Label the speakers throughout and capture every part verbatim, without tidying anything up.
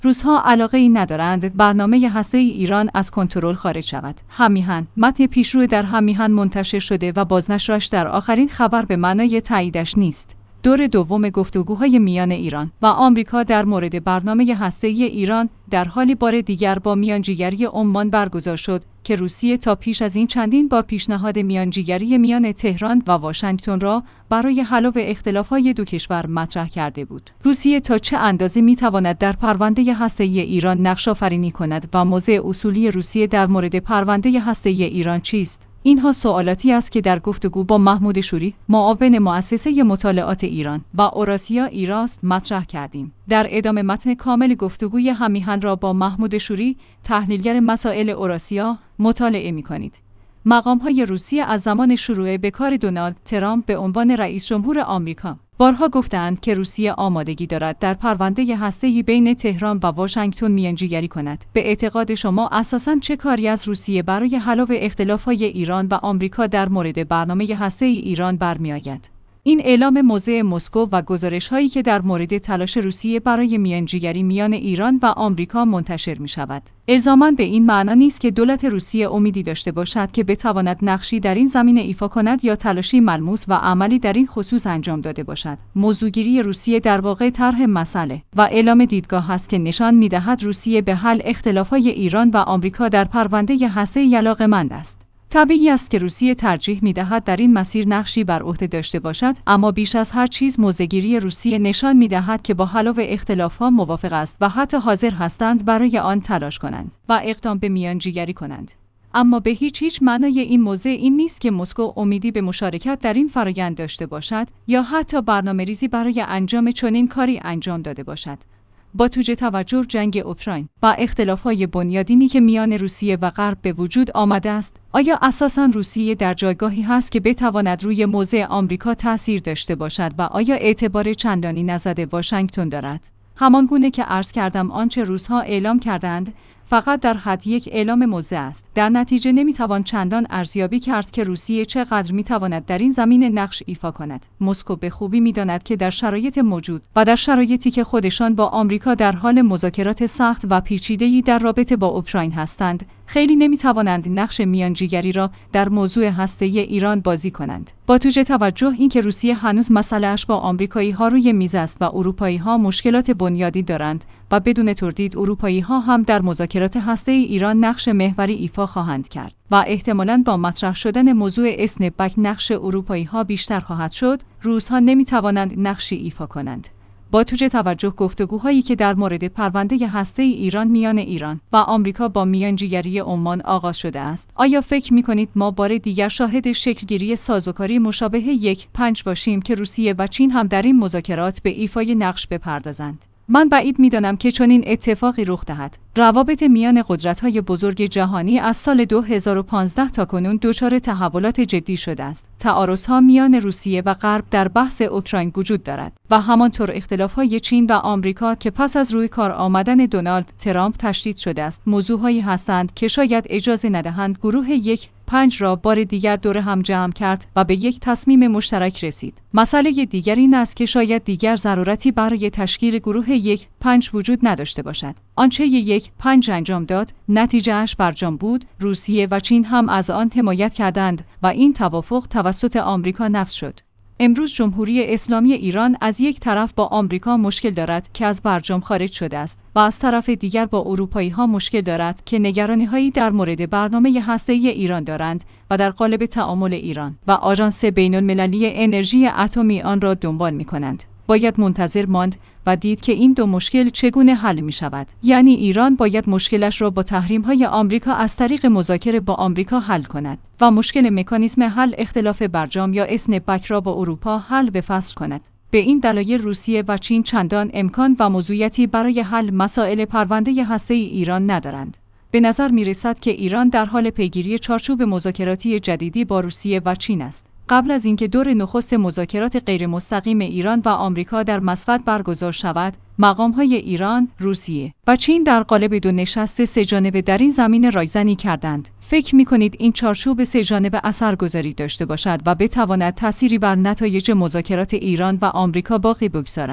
Speaker 1: روس‌ها علاقه‌ای ندارند برنامه هسته‌ای ایران از کنترل خارج شود. هم‌میهن متن پیشرو در هم‌میهن منتشر شده و بازنشرش در آخرین خبر به معنای تاییدش نیست. دور دوم گفتگوهای میان ایران و آمریکا در مورد برنامه هسته‌ای ایران در حالی بار دیگر با میانجیگری عمان برگزار شد که روسیه تا پیش از این چندین بار پیشنهاد میانجیگری میان تهران و واشنگتن را برای حل اختلافات دو کشور مطرح کرده بود. روسیه تا چه اندازه میتواند در پرونده هسته‌ای ایران نقش‌آفرینی کند و موضع اصولی روسیه در مورد پرونده هسته‌ای ایران چیست؟ اینها سوالاتی است که در گفتگو با محمود شوری، معاون مؤسسه مطالعات ایران و اوراسیا ایراست مطرح کردیم. در ادامه متن کامل گفتگوی هم‌میهن را با محمود شوری، تحلیلگر مسائل اوراسیا، مطالعه می‌کنید. مقام‌های روسیه از زمان شروع به کار دونالد ترامپ به عنوان رئیس جمهور آمریکا بارها گفتند که روسیه آمادگی دارد در پرونده هسته‌ای بین تهران و واشنگتن میانجیگری کند. به اعتقاد شما اساساً چه کاری از روسیه برای حل اختلافات ایران و آمریکا در مورد برنامه هسته‌ای ایران برمی‌آید؟ این اعلام موضع مسکو و گزارش‌هایی که در مورد تلاش روسیه برای میانجیگری میان ایران و آمریکا منتشر می‌شود، الزاماً به این معنا نیست که دولت روسیه امیدی داشته باشد که بتواند نقشی در این زمینه ایفا کند یا تلاشی ملموس و عملی در این خصوص انجام داده باشد. موضوعگیری روسیه در واقع طرح مسئله و اعلام دیدگاه است که نشان می‌دهد روسیه به حل اختلافات ایران و آمریکا در پرونده هسته‌ای علاقه‌مند است. طبیعی است که روسیه ترجیح می‌دهد در این مسیر نقشی بر عهده داشته باشد، اما بیش از هر چیز موضع‌گیری روسیه نشان می‌دهد که با حل اختلافات موافق است و حتی حاضر هستند برای آن تلاش کنند و اقدام به میانجیگری کنند. اما به هیچ هیچ معنای این موضع این نیست که مسکو امیدی به مشارکت در این فرآیند داشته باشد یا حتی برنامه‌ریزی برای انجام چنین کاری انجام داده باشد. با توجه توجه جنگ اوکراین و اختلافات بنیادینی که میان روسیه و غرب به وجود آمده است، آیا اساساً روسیه در جایگاهی هست که بتواند روی موضع آمریکا تأثیر داشته باشد و آیا اعتبار چندانی نزد واشنگتن دارد؟ همانگونه که عرض کردم آنچه روس‌ها اعلام کردند فقط در حد یک اعلام موضع است. در نتیجه نمیتوان چندان ارزیابی کرد که روسیه چقدر میتواند در این زمینه نقش ایفا کند. مسکو به خوبی میداند که در شرایط موجود و در شرایطی که خودشان با آمریکا در حال مذاکرات سخت و پیچیده‌ای در رابطه با اوکراین هستند، خیلی نمیتوانند نقش میانجیگری را در موضوع هسته‌ای ایران بازی کنند. با توجه توجه اینکه روسیه هنوز مسئله‌اش با آمریکایی‌ها روی میز است و اروپایی‌ها مشکلات بنیادی دارند و بدون تردید اروپایی‌ها هم در مذاکرات هسته‌ای ایران نقش محوری ایفا خواهند کرد و احتمالاً با مطرح شدن موضوع اسنپ‌بک نقش اروپایی‌ها بیشتر خواهد شد. روس‌ها نمی‌توانند نقشی ایفا کنند. با توجه توجه گفتگوهایی که در مورد پرونده هسته‌ای ایران میان ایران و آمریکا با میانجیگری عمان آغاز شده است، آیا فکر می‌کنید ما بار دیگر شاهد شکلگیری سازوکاری مشابه یک پنج باشیم که روسیه و چین هم در این مذاکرات به ایفای نقش بپردازند؟ من بعید می‌دانم که چنین اتفاقی رخ دهد. روابط میان قدرت‌های بزرگ جهانی از سال دو هزار و پانزده تا کنون دچار تحولات جدی شده است. تعارض‌ها میان روسیه و غرب در بحث اوکراین وجود دارد و همانطور اختلاف‌های چین و آمریکا که پس از روی کار آمدن دونالد ترامپ تشدید شده است، موضوعهایی هستند که شاید اجازه ندهند گروه یک پنج را بار دیگر دور هم جمع کرد و به یک تصمیم مشترک رسید. مسئله دیگر این است که شاید دیگر ضرورتی برای تشکیل گروه یک پنج وجود نداشته باشد. آنچه یک پنج انجام داد، نتیجه‌اش برجام بود. روسیه و چین هم از آن حمایت کردند و این توافق توسط آمریکا نفذ شد. امروز جمهوری اسلامی ایران از یک طرف با آمریکا مشکل دارد که از برجام خارج شده است و از طرف دیگر با اروپایی‌ها مشکل دارد که نگرانی‌هایی در مورد برنامه هسته‌ای ایران دارند و در قالب تعامل ایران و آژانس بین‌المللی انرژی اتمی آن را دنبال می‌کنند. باید منتظر ماند و دید که این دو مشکل چگونه حل می شود. یعنی ایران باید مشکلش را با تحریم‌های آمریکا از طریق مذاکره با آمریکا حل کند و مشکل مکانیزم حل اختلاف برجام یا اسنپ‌بک را با اروپا حل به فصل کند. به این دلایل روسیه و چین چندان امکان و موضوعیتی برای حل مسائل پرونده هسته‌ای ایران ندارند. به نظر می رسد که ایران در حال پیگیری چارچوب مذاکراتی جدیدی با روسیه و چین است. قبل از اینکه دور نخست مذاکرات غیر مستقیم ایران و آمریکا در مسقط برگزار شود، مقام‌های ایران، روسیه و چین در قالب دو نشست سه‌جانبه در این زمینه رایزنی کردند. فکر می‌کنید این چارچوب سه‌جانبه اثرگذاری داشته باشد و بتواند تأثیری بر نتایج مذاکرات ایران و آمریکا باقی بگذارد؟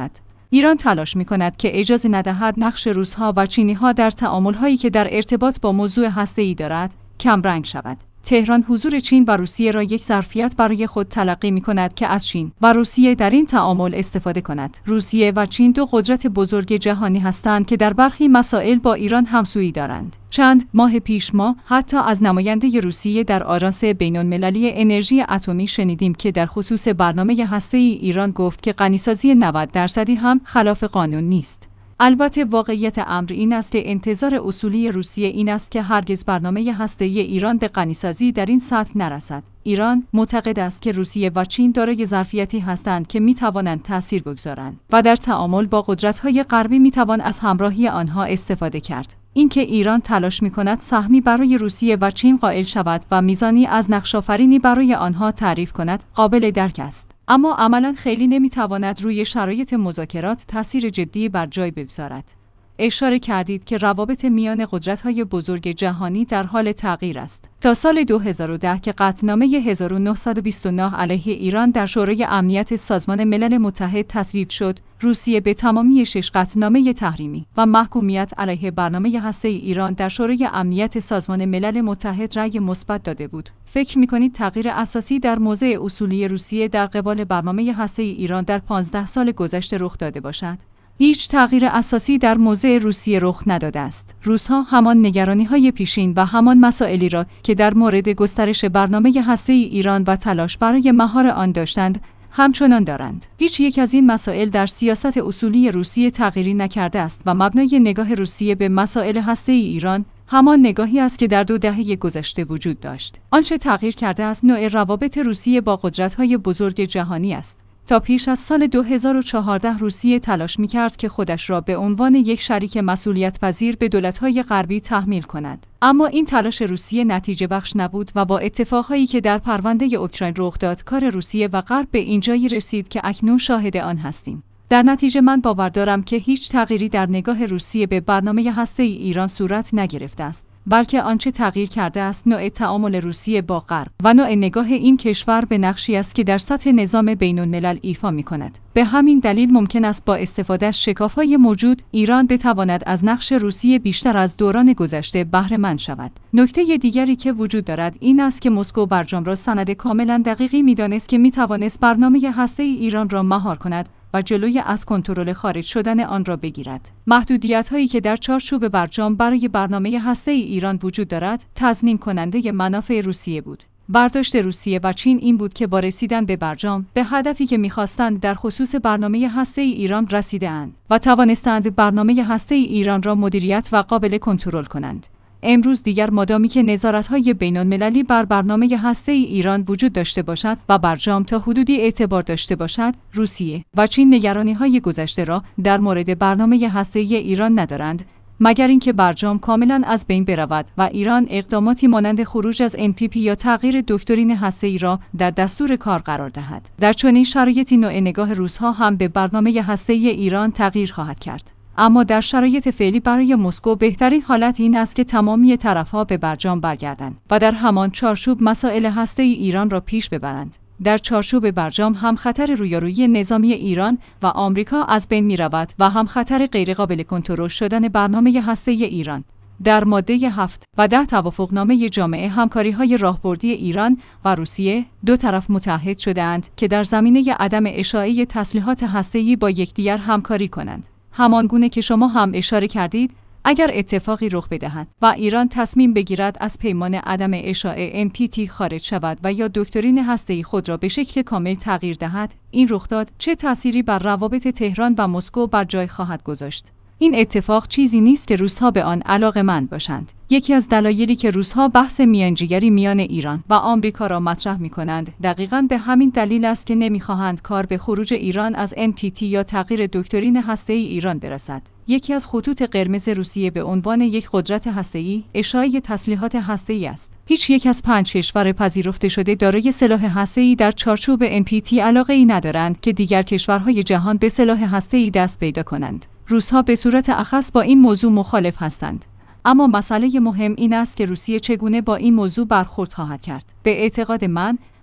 Speaker 1: ایران تلاش می‌کند که اجازه ندهد نقش روس‌ها و چینی‌ها در تعامل‌هایی که در ارتباط با موضوع هسته‌ای دارد کمرنگ شود. تهران حضور چین و روسیه را یک ظرفیت برای خود تلقی می‌کند که از چین و روسیه در این تعامل استفاده کند. روسیه و چین دو قدرت بزرگ جهانی هستند که در برخی مسائل با ایران همسویی دارند. چند ماه پیش ما حتی از نماینده روسیه در آژانس بین‌المللی انرژی اتمی شنیدیم که در خصوص برنامه هسته‌ای ایران گفت که غنیسازی نود درصدی هم خلاف قانون نیست. البته واقعیت امر این است که انتظار اصولی روسیه این است که هرگز برنامه هسته‌ای ایران به غنیسازی در این سطح نرسد. ایران معتقد است که روسیه و چین دارای ظرفیتی هستند که می‌توانند تأثیر بگذارند و در تعامل با قدرت‌های غربی می‌توان از همراهی آنها استفاده کرد. اینکه ایران تلاش می‌کند سهمی برای روسیه و چین قائل شود و میزانی از نقش‌آفرینی برای آنها تعریف کند قابل درک است، اما عملاً خیلی نمی‌تواند روی شرایط مذاکرات تأثیر جدی بر جای بگذارد. اشاره کردید که روابط میان قدرت‌های بزرگ جهانی در حال تغییر است. تا سال دو هزار و ده که قطعنامه هزار و نهصد و بیست و نه علیه ایران در شورای امنیت سازمان ملل متحد تصویب شد، روسیه به تمامی شش قطعنامه تحریمی و محکومیت علیه برنامه هسته‌ای ایران در شورای امنیت سازمان ملل متحد رأی مثبت داده بود. فکر می‌کنید تغییر اساسی در موضع اصولی روسیه در قبال برنامه هسته‌ای ایران در پانزده سال گذشته رخ داده باشد؟ هیچ تغییر اساسی در موضع روسیه رخ نداده است. روس‌ها همان نگرانی‌های پیشین و همان مسائلی را که در مورد گسترش برنامه هسته‌ای ایران و تلاش برای مهار آن داشتند، همچنان دارند. هیچ یک از این مسائل در سیاست اصولی روسیه تغییری نکرده است و مبنای نگاه روسیه به مسائل هسته‌ای ایران همان نگاهی است که در دو دهه گذشته وجود داشت. آنچه تغییر کرده است نوع روابط روسیه با قدرت‌های بزرگ جهانی است. تا پیش از سال دو هزار و چهارده روسیه تلاش می‌کرد که خودش را به عنوان یک شریک مسئولیت‌پذیر به دولت‌های غربی تحمیل کند. اما این تلاش روسیه نتیجه بخش نبود و با اتفاقهایی که در پرونده اوکراین رخ داد، کار روسیه و غرب به اینجایی رسید که اکنون شاهد آن هستیم. در نتیجه من باور دارم که هیچ تغییری در نگاه روسیه به برنامه هسته‌ای ایران صورت نگرفته است، بلکه آنچه تغییر کرده است نوع تعامل روسیه با غرب و نوع نگاه این کشور به نقشی است که در سطح نظام بین‌الملل ایفا می‌کند. به همین دلیل ممکن است با استفاده از شکاف‌های موجود ایران بتواند از نقش روسیه بیشتر از دوران گذشته بهره مند شود. نکته دیگری که وجود دارد این است که مسکو برجام را سند کاملا دقیقی می‌دانست که می‌توانست برنامه هسته‌ای ایران را مهار کند و جلوی از کنترل خارج شدن آن را بگیرد. محدودیت‌هایی که در چارچوب برجام برای برنامه هسته‌ای ایران وجود دارد، تضمین کننده منافع روسیه بود. برداشت روسیه و چین این بود که با رسیدن به برجام به هدفی که می‌خواستند در خصوص برنامه هسته‌ای ایران رسیده‌اند و توانستند برنامه هسته‌ای ایران را مدیریت و قابل کنترل کنند. امروز دیگر مادامی که نظارت‌های بین‌المللی بر برنامه هسته‌ای ایران وجود داشته باشد و برجام تا حدودی اعتبار داشته باشد، روسیه و چین نگرانی‌های گذشته را در مورد برنامه هسته‌ای ایران ندارند، مگر اینکه برجام کاملاً از بین برود و ایران اقداماتی مانند خروج از ان پی پی یا تغییر دکترین هسته‌ای را در دستور کار قرار دهد. در چنین شرایطی نوع نگاه روس‌ها هم به برنامه هسته‌ای ایران تغییر خواهد کرد. اما در شرایط فعلی برای مسکو بهترین حالت این است که تمامی طرف‌ها به برجام برگردند و در همان چارچوب مسائل هسته‌ای ایران را پیش ببرند. در چارچوب برجام هم خطر رویارویی نظامی ایران و آمریکا از بین می‌رود و هم خطر غیرقابل کنترل شدن برنامه هسته‌ای ایران. در ماده هفت و ده توافقنامه جامعه همکاری‌های راهبردی ایران و روسیه دو طرف متعهد شده‌اند که در زمینه عدم اشاعه تسلیحات هسته‌ای با یکدیگر همکاری کنند. همان گونه که شما هم اشاره کردید، اگر اتفاقی رخ بدهد و ایران تصمیم بگیرد از پیمان عدم اشاعه ان پی تی خارج شود و یا دکترین هسته‌ای خود را به شکل کامل تغییر دهد، این رخداد چه تأثیری بر روابط تهران و مسکو بر جای خواهد گذاشت؟ این اتفاق چیزی نیست که روس‌ها به آن علاقه‌مند باشند. یکی از دلایلی که روس‌ها بحث میانجیگری میان ایران و آمریکا را مطرح می‌کنند، دقیقاً به همین دلیل است که نمی‌خواهند کار به خروج ایران از ان پی تی یا تغییر دکترین هسته‌ای ایران برسد. یکی از خطوط قرمز روسیه به عنوان یک قدرت هسته‌ای، اشاعه تسلیحات هسته‌ای است. هیچ یک از پنج کشور پذیرفته شده دارای سلاح هسته‌ای در چارچوب ان پی تی علاقه‌ای ندارند که دیگر کشورهای جهان به سلاح هسته‌ای دست پیدا کنند. روس‌ها به صورت اخص با این موضوع مخالف هستند. اما مسئله مهم این است که روسیه چگونه با این موضوع برخورد خواهد کرد. به اعتقاد من،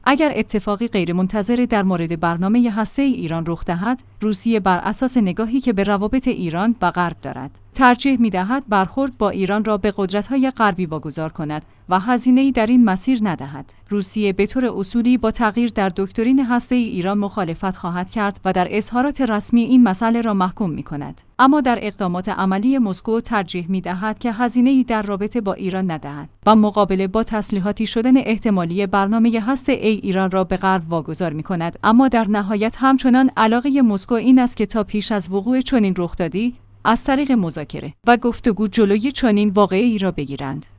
Speaker 1: اگر اتفاقی غیرمنتظره در مورد برنامه هسته‌ای ایران رخ دهد، روسیه بر اساس نگاهی که به روابط ایران و غرب دارد، ترجیح می‌دهد برخورد با ایران را به قدرت‌های غربی واگذار کند و هزینه‌ای در این مسیر ندهد. روسیه به طور اصولی با تغییر در دکترین هسته‌ای ایران مخالفت خواهد کرد و در اظهارات رسمی این مسئله را محکوم می‌کند. اما در اقدامات عملی مسکو ترجیح می‌دهد که هزینه‌ای در رابطه با ایران ندهد و مقابله با تسلیحاتی شدن احتمالی برنامه هسته‌ای ایران را به غرب واگذار می‌کند. اما در نهایت همچنان علاقه مسکو این است که تا پیش از وقوع چنین رخدادی از طریق مذاکره و گفتگو جلوی چنین واقعه‌ای را بگیرند.